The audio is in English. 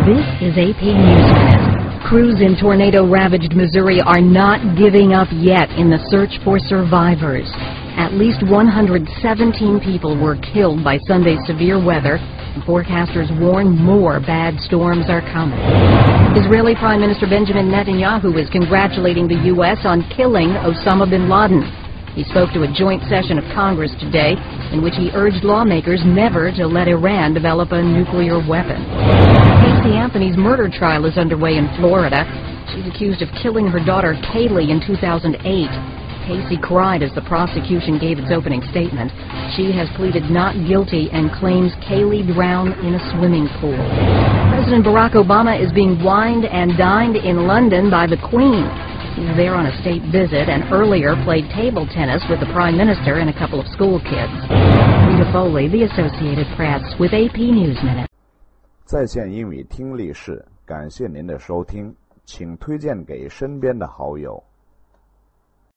This is AP News Minute. Crews in tornado-ravaged Missouri are not giving up yet in the search for survivors. At least 117 people were killed by Sunday's severe weather, and forecasters warn more bad storms are coming. Israeli Prime Minister Benjamin Netanyahu is congratulating the U.S. on killing Osama bin Laden. He spoke to a joint session of Congress today in which he urged lawmakers never to let Iran develop a nuclear weapon. Casey Anthony's murder trial is underway in Florida. She's accused of killing her daughter Kaylee in 2008. Casey cried as the prosecution gave its opening statement. She has pleaded not guilty and claims Kaylee drowned in a swimming pool. President Barack Obama is being wined and dined in London by the Queen. He's there on a state visit and earlier played table tennis with the Prime Minister and a couple of school kids. Rita Foley, The Associated Press, with AP News Minute. 在线英语听力室，感谢您的收听，请推荐给身边的好友。